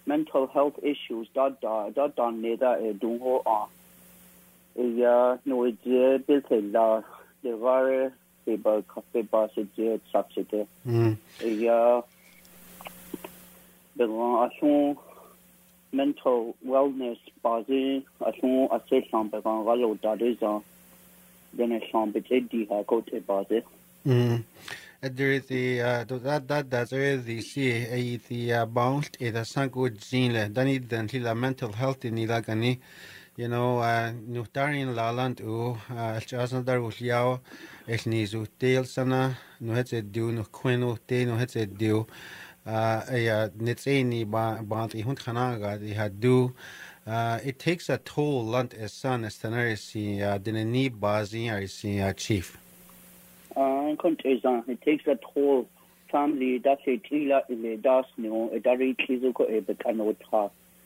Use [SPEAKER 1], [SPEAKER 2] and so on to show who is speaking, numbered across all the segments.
[SPEAKER 1] mental health issues da neda dung ho ya no je bil la de var pe ba se je sapsete ya de mental wellness bazi asun ase sambe kan galo da de za then sambe di ha ko te bazi
[SPEAKER 2] there is the that's the see the bounce it a sangu gene dani dan la mental health ni la gani nuhtarin laland u alchasna dar uliao es ni zu tel sana no het du no kweno te no het du ja netseni ba ti hun khana ga di hadu it takes a toll land as son as tanarisi dinani bazi arisi chief
[SPEAKER 1] it takes a toll family that's a tila ile das no a dari kizo ko e bekano ta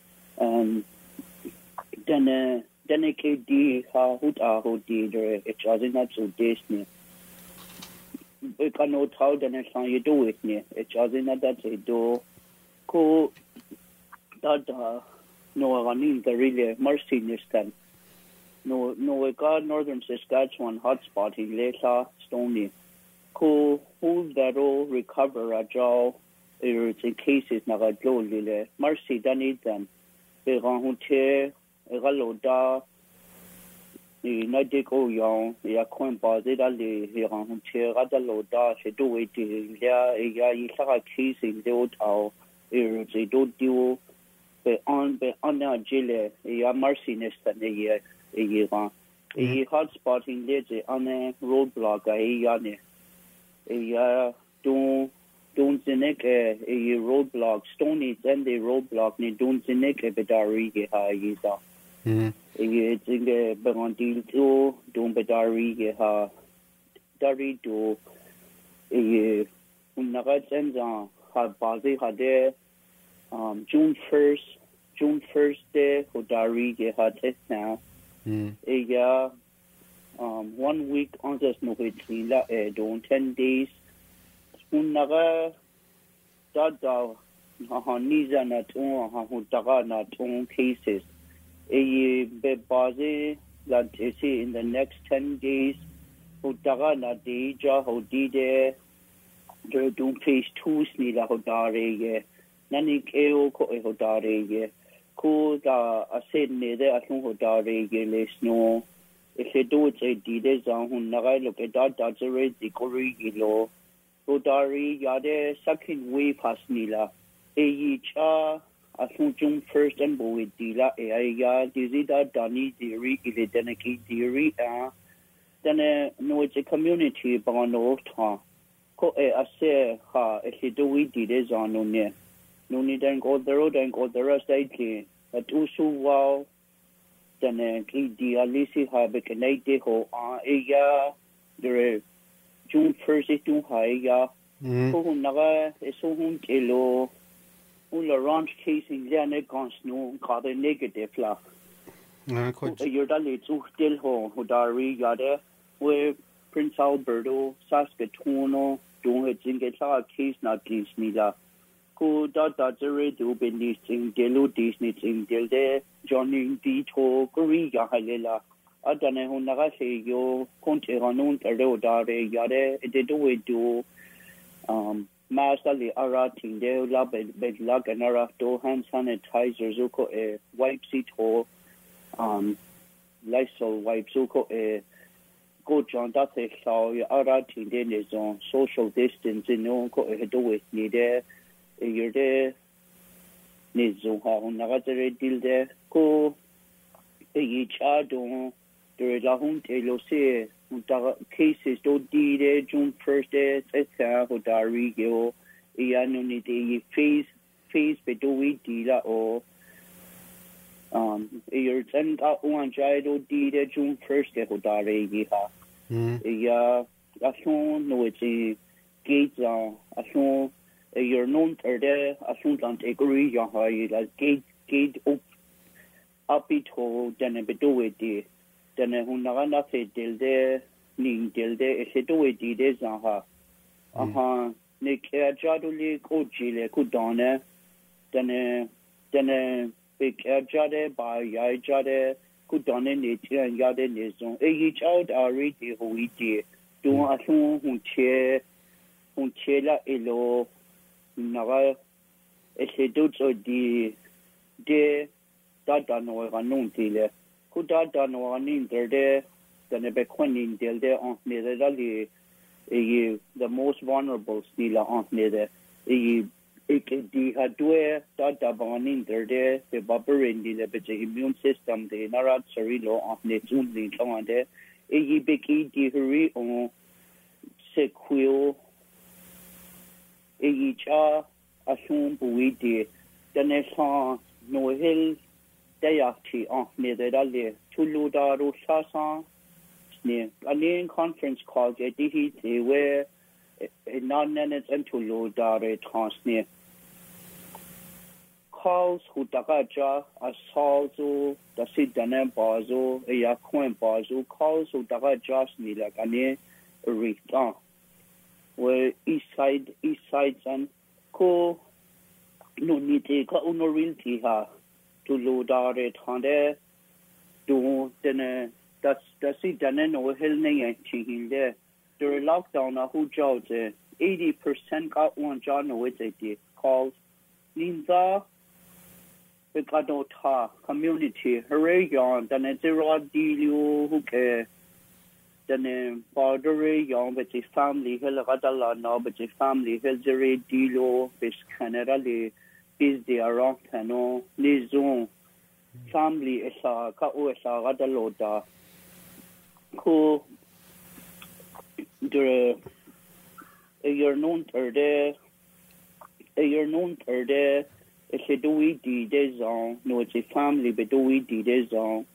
[SPEAKER 1] then ke di ha hut a ho di de it wasn't not so disney bekano ta then san you do it ne it wasn't not that they do ko da no running the really mercy nistan no we got northern Saskatchewan hotspot in Lesa Stony ko who that all recover a jaw it's in cases na ga lo lile mercy da need them be ran hote galo da ni na de ko yon ya kon ba de da le ran hote ga da lo da se do we de ya yi sa case in de o tao it's do do be on na jile ya mercy nistan ye hotspot in Leze on a roadblock don't zinek a roadblock stony then the roadblock ni don't zinek a bedari ge ha yiza it's in the bandil to don't bedari ge ha dari do unagat enza ha bazi ha de June 1st day hodari ge ha test now 1 week on this no la don't 10 days unaga da ha niza na to ha hutaga na to cases be baze la see in the next 10 days hutaga na deja hodide do phase 2 ni la hodare ye nani keo ko hodare ye ko da asenne de asun hodare ge lesno if it do it dide zang hun nagai lo ke da zere di kori gilo hodare yade sakin way pasnila yi cha asun jung first and boy dila ya dizida dani diri ile denaki diri then no it's a community bano ta ko ase ha if it do we dide zang no ne no need and go the rest I at also wow then ki alisi ha be kenate ho ya the June 1st to high ya ko naga so hun kilo ula ranch casing jane consno ka the negative la you're dali to still ho hodari yade we Prince Alberto Saskatoon do it in get a case not case nila ko da zere do be ni sing delu disney sing de johnny di to kori ya halela adane ho naga se yo konte ranon tero dare yare de do we do masterly ara ting de la be la ganara do hand sanitizers ko wipes it ho Lysol wipes ko go John that so ara ting de ne zone social distancing no ko do we ni de you're there nizo ha unaga tere dilde ko yi cha do de la hun te lo se unta cases do di de June 1st day etsa ho dari go ya no ni de face be do we di la o you're ten ka un jai do di de June 1st day ho dari gi ha ya asun no it's gates asun you're known for the asuntant agree ya ha like gate up it ho then be do it then hun na fe dilde ni dilde se do it de za ha ne ke jaduli ko jile ku dane then then big jade by ya jade could done in it and yard in his own. Each out are ready who we did. Do a soon who chela elo naga a sedut or de that done or a noon dealer. Could that done or an in there than a bequenin del there on neither the most vulnerable stealer on neither. Di hadwe da banin there the barbarin the immune system the narat sarilo on the only on there beki di hurry on sequel cha assume buidi the nesan no hill dayati on near the dale tuluda rosasa near a conference called a where non-nets and tuluda transnear calls who dagaja asalzo the sidane bazo a yakwen bazo calls who dagaja nila gane rita where east side and ko no nite ka uno realty ha to load out it hande do then that's sidane no helne ching there during lockdown who jobs 80% got one job no with it calls Linda Bekadota community, hooray yon, then a zero deal who care. Then border yon, but a family, Hilagadala, no, but a family, Hilzere deal, which Canada, is the around Tano, Nizon, family, Esa, Kaoesa, Radaloda, who the a year known third, It's a do we did this on, no, it's a family, but do we did this on.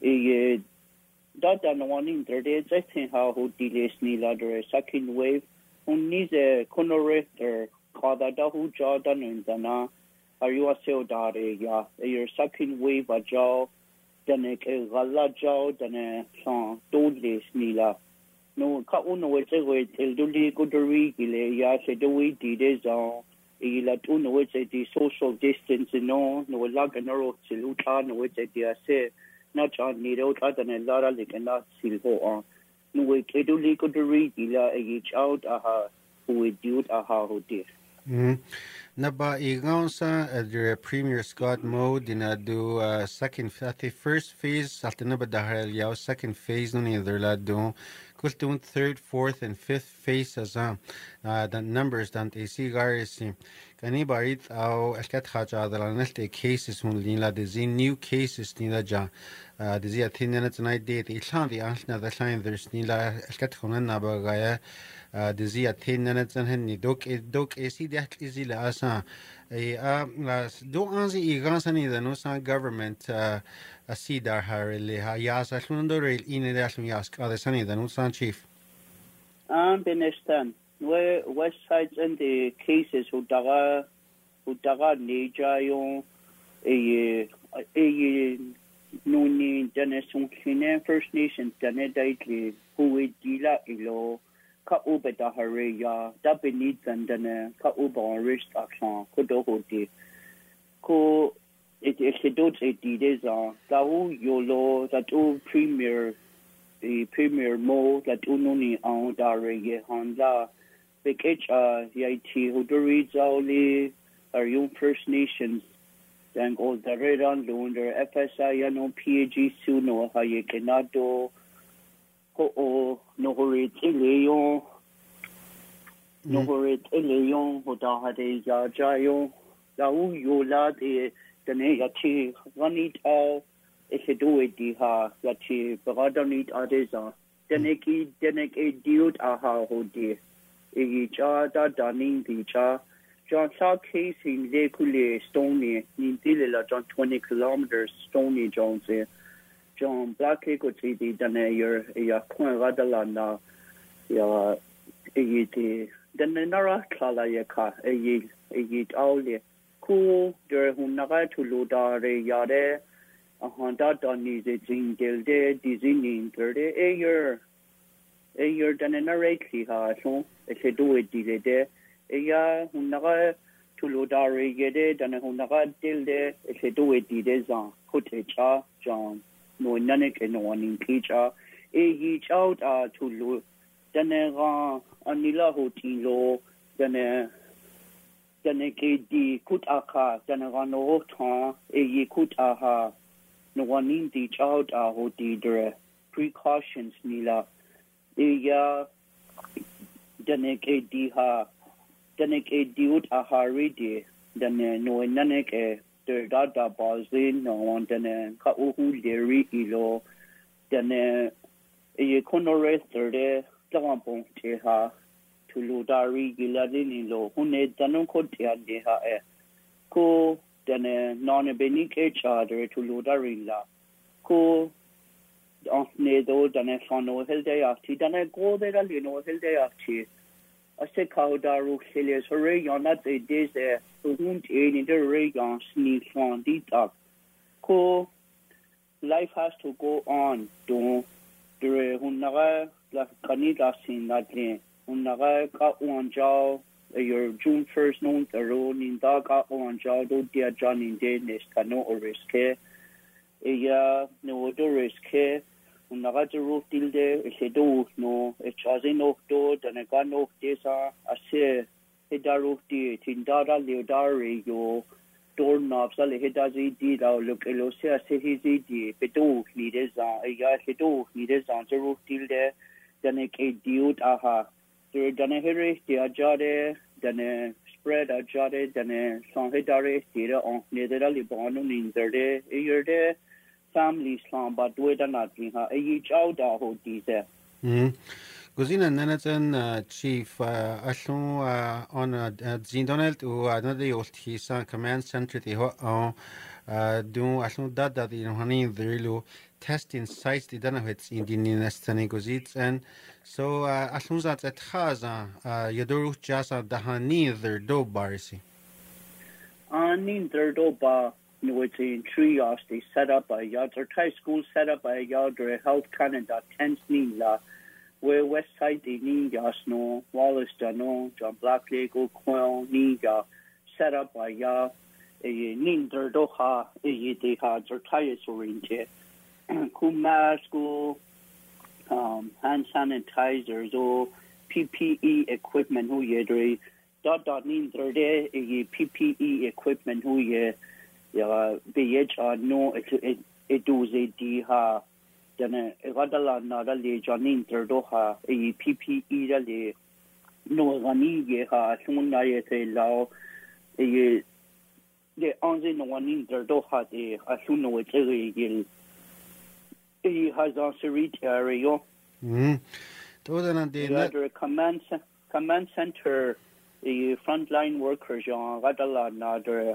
[SPEAKER 1] That and one in there, I think how who delays Nila the second wave, who needs a conorator, called that who Jordan and Dana, are you a sale daddy, yeah, your second wave a jaw, then a gala jaw, then a song, dodless Nila. No, Kauno, it's a way till do the good regular, yeah, say do we did this on. Ila tuno which the social distance no lag no siluta no which the say not on need out than a lot like not silho on no we do legal to read ila each out who we do who did
[SPEAKER 2] Naba igansa the Premier Scott mode in a do second at the first phase at the naba dahal yaw second phase no neither la do Kultun third, fourth, and fifth phase as the numbers that AC garis kani barit au askat haja the next cases when lila the new cases nila ja the zia thin tonight date ilan the ansna the line there's nila askat khunan nabagaya the zia thin and henni dok AC that easy la asa do anzi igansani the no san government a sidar harili ha yasa hlundoril in the asum yask other sunny the no san chief
[SPEAKER 1] Benestan where west sides and the cases who daga neja yon nuni denesun kine First Nations deneditli who we dila ilo ka ube da hare ya da beneath and dene ka ube on wrist action kodo di ko it dot it is da u yolo that u premier the premier mo that unoni on dare ye honda bikh yit huduri zauli are young First Nations then all the red on under FSI no PAG suno ha ye kenado ho no hore teleyon no hore teleyon hoda hade ya jayo da u yola de ne yati ranit all if you do it ha yati brother need adesa deneki dude aha hodi e cha da daning di cha John Sa case in Lekule Stony in Dilla John 20 kilometers Stony Jones John Black go see the dane ya point radalana ya then nara kala ya ka auli cool there who naga to lodare yare a honda doni the jingle de designing 30 a year done narrate ha so if you do it de ya naga tuludari yede dana hunaga dilde se do edide zan hotecha jan no nanek no one teacher yi child tulu dana ga anila hotilo dana ke di kutaka dana ga no ta yi kutaha no one di child hotidre precautions nila ya dana ke di ha Danek diut ahari di dane no nanek der dada bazin no on dane ka uhu leri ilo dane e konore terde tawapon te ha tuludari giladin ilo hune danon ko te ade ha ko dane non benike charter tuludari la ko on ne do dane fano helde afti dane go de la lino helde afti I said, Kaudaru Hillies, hooray, on that day, days there, who won't aid in the ray on sneak on detox. Ko life has to go on. Don't the Hunaga, la Canida sin that day. Hunaga got one jaw, your June 1st, known the road in Daga on jaw, do dear John in Danish, cano or risk. No do risk. Unaga roof tilde do no chaze no do danaga no desa ase hedaru ti tindara leodari yo door knobs ale hedazi di da look elose ase hizi di pedo nideza ya hedo nideza roof tilde danake diut aha there dana here ti ajade dana spread ajade dana son hedare tira on nedera libanu ninderde yerde family Islam but do it not ha a child ho diese
[SPEAKER 2] Gozina Nanatan Chief Ashon on Zindonelt ou another Yoltisa Command Center the ho do Ashon Dada the honey the testing sites the Danahits in the Nestani Gozits and so Ashunzat at Haza Yadoru Jasa Dahani their do barsi.
[SPEAKER 1] Nin their do bar which in triage they set up a yard or Thai school set up a yard or Health Canada 10 Nila where West Side the Ninja Snow, Wallace Dano, John Black Lake, Quell, Ninja set up a yard a Ninder Doha, a de had or Thai oriented Kuma school hand sanitizers or PPE equipment who ye dot Ninder day a PPE equipment who ye BH no it does a D ha then a radala nada le janin terdoha a PPE le no rani ye ha sumuna ye te lao a the only no one in terdoha de asuno it he has also retired yo the command center the frontline workers on radala nada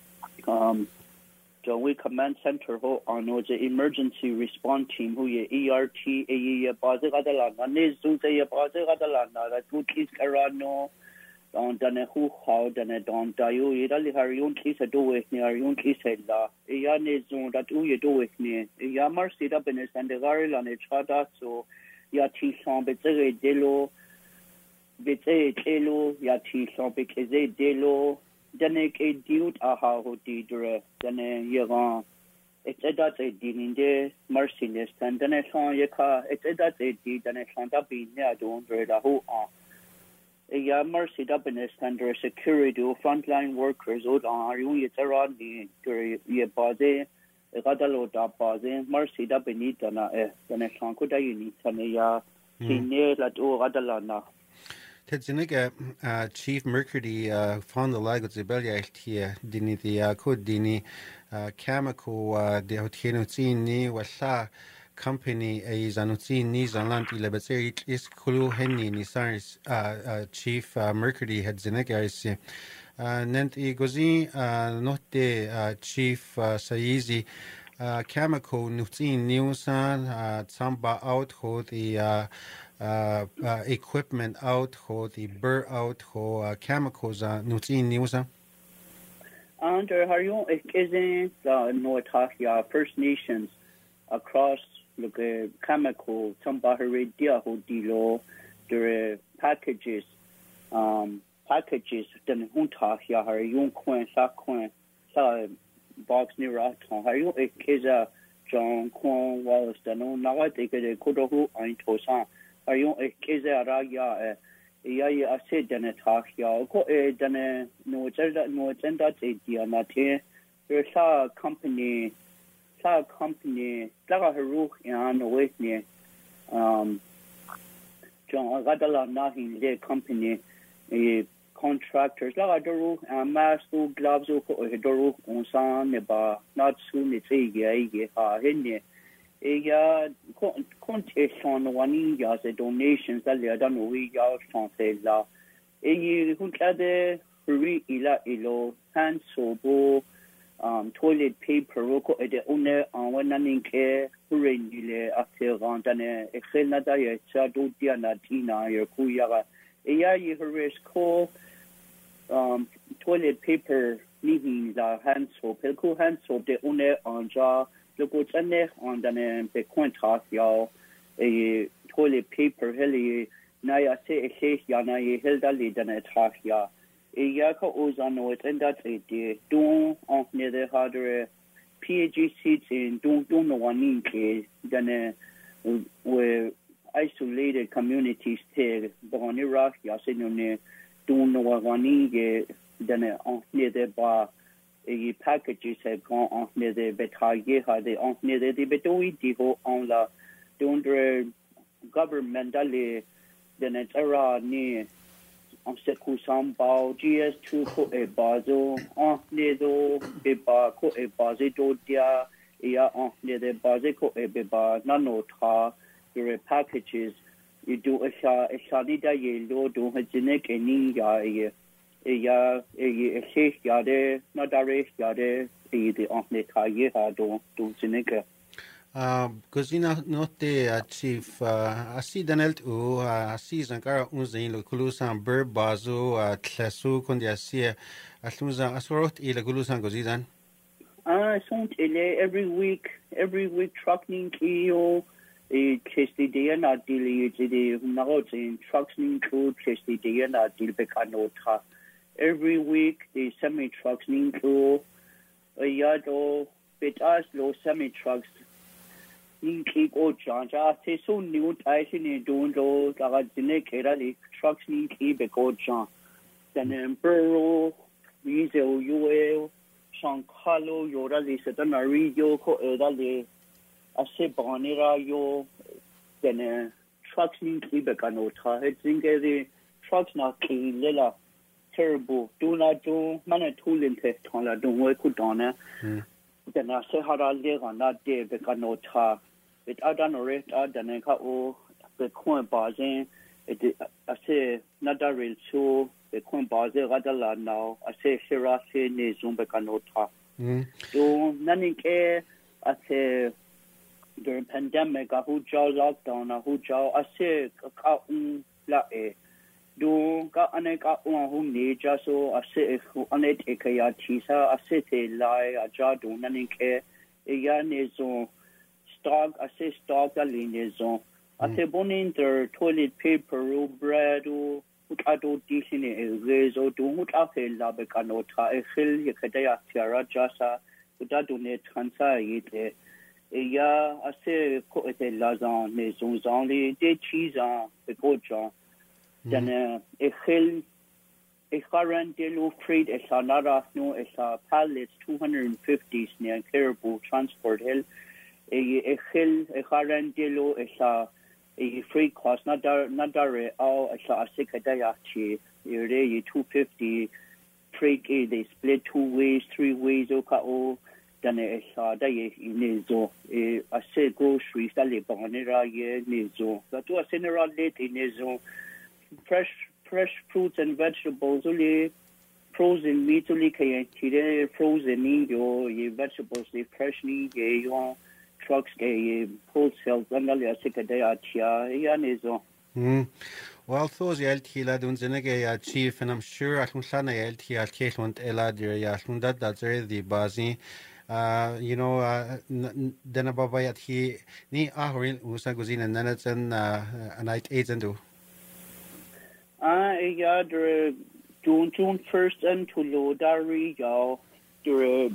[SPEAKER 1] so we command center ho on the emergency response team who ye ERT a baze gadala ne zu ye baze gadala na that good is karano don dane hu how dane don dayo idali harion kisa do with ne harion kisa la ya ne zu that u ye do with ne ya mar sit up in and the garila ne chada so ya ti son beze delo beze telo ya ti son beze delo dane ke diut aha ho didre dane yegan etedat edininde merciless and dane son yeka etedat edi dane son da bin ne adon reda ho ya mercy da bin standard security frontline workers od are you yetara ni ye baze gadalo da baze mercy da benita na dane son ko da yini tane ya sine la do gadala na
[SPEAKER 2] Tedzinega Chief Mercury found the lag of Zibelia here, Dini the code Dini Kamako de Hotienuzini Washa company a Zanuzini Zanlant Ilebeteri is Kulu Henny Nisaris Chief Mercury had Zinega is Nent Igozi Note Chief Saizi Kamako Nuzin Newsan Tsamba out ho the equipment out ho the burr out ho chemicals nutin niusa
[SPEAKER 1] under Harion isn't Noatahia First Nations across the chemical Tambahari Diaho Dilo the packages packages den hunta ya har yung kwen sa box ni ra ton har yung ekeza John Kwan Wallace den na te ke ko do hu ein to sa har yung ekeza ra ya ya ase den ta ya ko den no tenda te dia na te sa company la haru ya no we ni John Gadala nahi le company contractors la doru mastu gloves ko doru onsan ne ba not soon ni te ye ha henne ya contestation wani ya se donations that le dan we ya français la hunkade huri ilo hand sobo toilet paper ko ede une wananin ke hurenile after randane excelna da ya cha do dia na tina ya ku ya ya ye hures ko toilet paper nihi la hand soap ko hand soap de une anja loko tsane andane pe kontra ya toilet paper heli na ya se ya na ye helda le dane tra ya ya ka ozano it and that it don on near the harder PAG seats in don't no one ke then where isolated communities here born Iraq ya se no ne don't no one ke then on near the bar packages have gone on near the betaye ha they on near the betoi di ho on la don't government dale then it's era ni on se kusam bao GS2 ko e bazo on ne do e ba ko e baze do dia ya on ne de baze ko e be ba na no tha your packages you do a sha ni da ye lo do ha jine ke ni ya se ya de na da re ya de the on ne tha ye ha do jine ke
[SPEAKER 2] Gozina note chief asi danelt u asi zankara unzain lo kulusan ber bazo tlasu kondi asi aslunza asorot ila kulusan gozizan
[SPEAKER 1] sont every week trucking kio chesti dia na dili de nagot in trucking ko chesti dia na dil bekano tha every week the semi trucking ko yado betas lo semi trucks Ninki go janja se so new taisi ni dondo daga jine kera li trucks ninki be go jan then bro wize o yue shankalo yora li setana yo ko eda le ase banira yo then trucks ninki be kano tha he jinge the trucks na ki lela terrible do not do mana tulin te thala do we ku dona then ase hara le gana de be kano tha it adan ore adan ka o be khon bazin it ase nadaril so be khon bazin gadala now ase shira se ne zumbe kanota do nani ke ase during pandemic hu jaw lockdown hu jaw ase ka la do ka ane ka hu ne ja so ase hu ane te ka ya chisa ase te lai aja do nani ke ya ne zo stock a liaison. A te boninter toilet paper or bread or ado disine rezo do mut afe la bekanota e khil ye khadaya tiara jasa udado ne transa yete ya ase ko ete lazan ne zonzan li de cheese be goja then e khil e kharan de lo freight e sanara no e sa pallets 250 near caribou transport hill e khil e kharan de lo e sa a free cost not dare all a secretary chi ire 250 freight they split 2 ways 3 ways o then a da ye inezo a se groceries da le bonera ye nezo da to a general late inezo fresh fruits and vegetables only frozen meat only kay tire frozen ni yo ye vegetables they fresh ni ye yo trucks ke wholesale zangalia secretary atia yanezo
[SPEAKER 2] well those yeltila dun zenege ya chief and I'm sure I can sana yelti al kehlunt eladir ya hundat that the bazi you know dana baba yat he ni ahrin usa guzina nanatsan a night agent do
[SPEAKER 1] ya June 1st and to Lodari Yao, the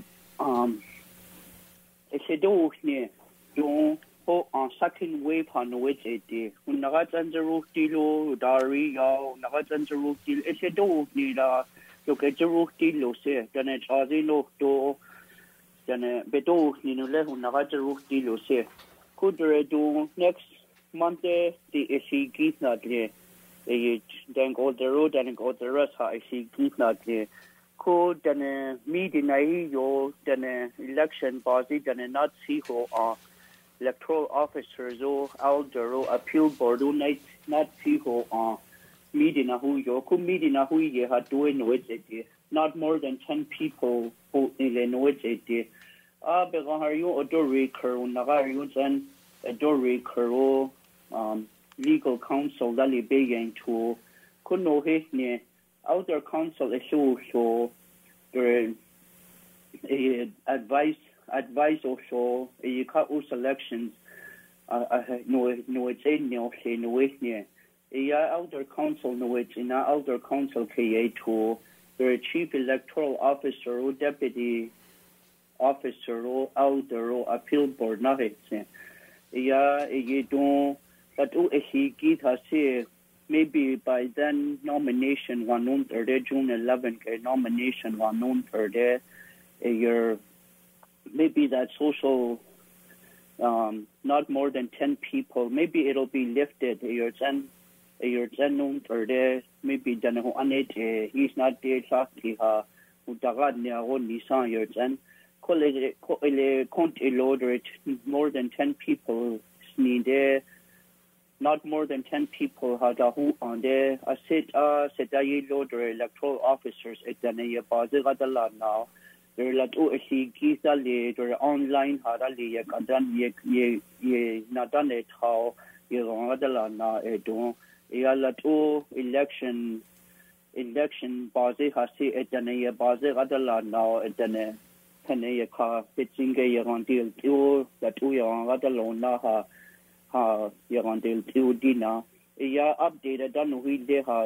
[SPEAKER 1] Esedoni, June on second wave on which it is. Nagat and the Rutilo, Dari Yao, Nagat and the Rutil, Esedoni, look at the Rutilo, say, then it's Azino, then a Bedo, Ninule, Nagat the Rutilo, say. Could do next Monday, the SE Gitna, then go the road and go the rest. I see Gitna, could then meeting yo, then election body, then not see who are electoral officers or elder or appeal board, not see who are meeting who you could meeting who you had doing with it. Not more than 10 people who in with it. But are you a Doriker, Nagarians and a Doriker, legal counsel that is being to could know his near outer counsel is so advice also a couple selections no it's in no way near outer counsel no it's in outer counsel KA2 the chief electoral officer or deputy officer or elder or appeal board not it you don't but he has say maybe by then nomination one known for June 11th nomination one known for there your maybe that social not more than 10 people maybe it'll be lifted your known for there maybe then he's not there exactly your more than 10 people need there not more than 10 people had a who on there. I said, loader electoral officers at the Bazilla now. They're like, he gives a later online had a lea, and then ye not done it how you on the land now. Election Bazi has said at the Bazilla now at the Penaya car, pitching a on deal, that we are on the loan now. You're on the dinner. Updated done we there has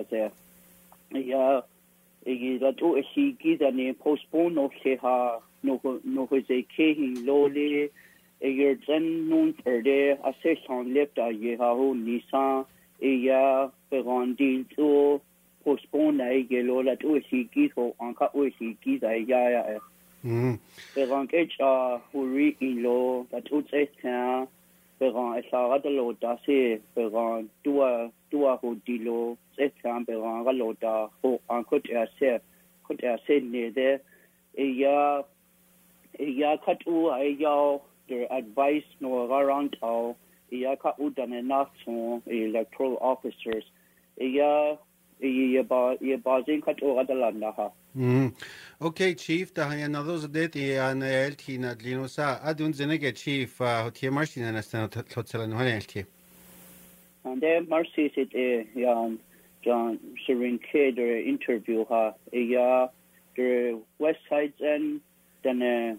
[SPEAKER 1] that he gives a name postpone of Sheha no his a king lowly a year then known for there a session left a year Nissan a on deal to postpone a yellow that he gives on cut he gives a ya. On catch who read in law that would say Peron esa lo da se peron tua ho dilo se tam peron lo da ho an could se ne de ya kat u ya the advice no around how ya ka u dan enough so electoral officers ya ba zin kat u adalanda ha.
[SPEAKER 2] Okay, Chief, da han another date an LT na Linosa adun zenege Chief hotie marsin na stan hotel no LT.
[SPEAKER 1] And then Marcy said John Serin Kader interview ha the west side and then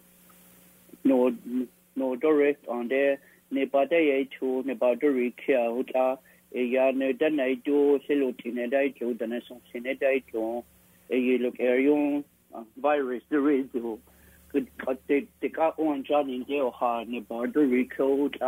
[SPEAKER 1] no direct on there ne bade to ne baduri kia uta ne dan I do selutin dai to dan so sine dai to look area virus there is good they got on John in jail hard ne baduri code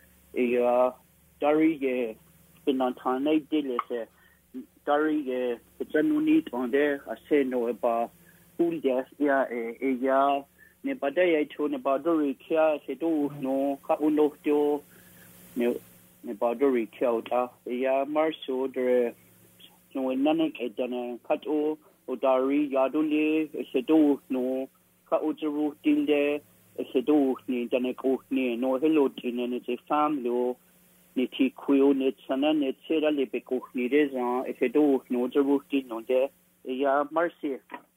[SPEAKER 1] dari been on time did dari it's a no need on there I say no about who yes ne badai to ne baduri kia se do no ka uno to ne baduri kia marso de no nanak edana kat o dari yadule se do no ka ujuru tilde se do ni dana ko ni no hello tin ne se family ni ti kuyo ne sana ne sera le pe ko ni rezan se do no ujuru tin no de marsi